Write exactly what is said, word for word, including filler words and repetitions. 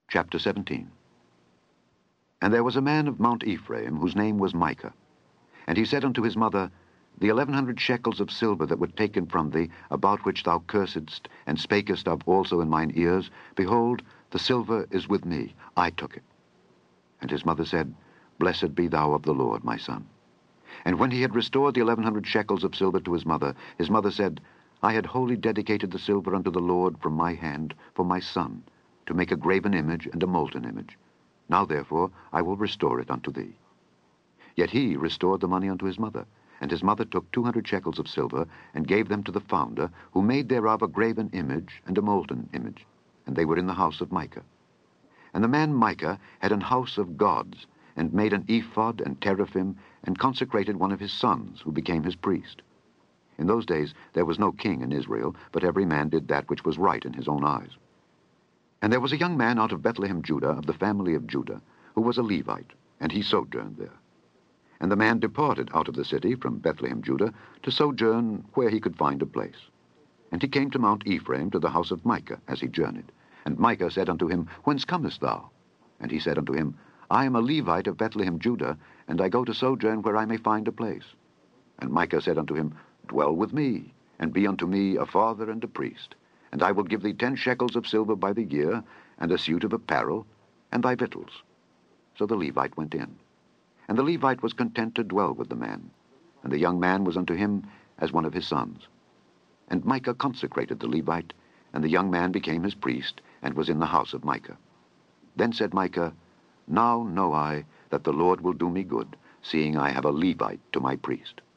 Chapter seventeen. And there was a man of Mount Ephraim, whose name was Micah. And he said unto his mother, The eleven hundred shekels of silver that were taken from thee, about which thou cursedst, and spakest of also in mine ears, behold, the silver is with me, I took it. And his mother said, Blessed be thou of the Lord, my son. And when he had restored the eleven hundred shekels of silver to his mother, his mother said, I had wholly dedicated the silver unto the Lord from my hand for my son, to make a graven image and a molten image. Now therefore I will restore it unto thee. Yet he restored the money unto his mother, and his mother took two hundred shekels of silver, and gave them to the founder, who made thereof a graven image and a molten image, and they were in the house of Micah. And the man Micah had an house of gods, and made an ephod and teraphim, and consecrated one of his sons, who became his priest. In those days there was no king in Israel, but every man did that which was right in his own eyes. And there was a young man out of Bethlehem, Judah, of the family of Judah, who was a Levite, and he sojourned there. And the man departed out of the city from Bethlehem, Judah, to sojourn where he could find a place. And he came to Mount Ephraim, to the house of Micah, as he journeyed. And Micah said unto him, Whence comest thou? And he said unto him, I am a Levite of Bethlehem, Judah, and I go to sojourn where I may find a place. And Micah said unto him, Dwell with me, and be unto me a father and a priest. And I will give thee ten shekels of silver by the year, and a suit of apparel, and thy victuals. So the Levite went in. And the Levite was content to dwell with the man, and the young man was unto him as one of his sons. And Micah consecrated the Levite, and the young man became his priest, and was in the house of Micah. Then said Micah, Now know I that the Lord will do me good, seeing I have a Levite to my priest.